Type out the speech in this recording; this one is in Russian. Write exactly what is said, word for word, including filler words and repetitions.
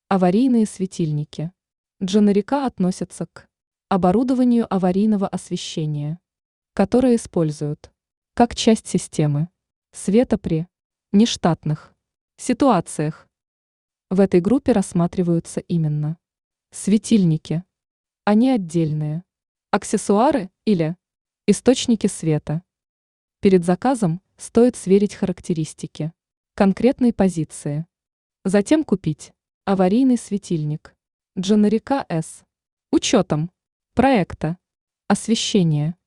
Аварийные светильники. Дженерика относятся к оборудованию аварийного освещения, которое используют как часть системы света при нештатных ситуациях. В этой группе рассматриваются именно светильники, а не отдельные аксессуары или источники света. Перед заказом стоит сверить характеристики конкретной позиции. Затем купить аварийный светильник Дженерика S. Учетом проекта освещения.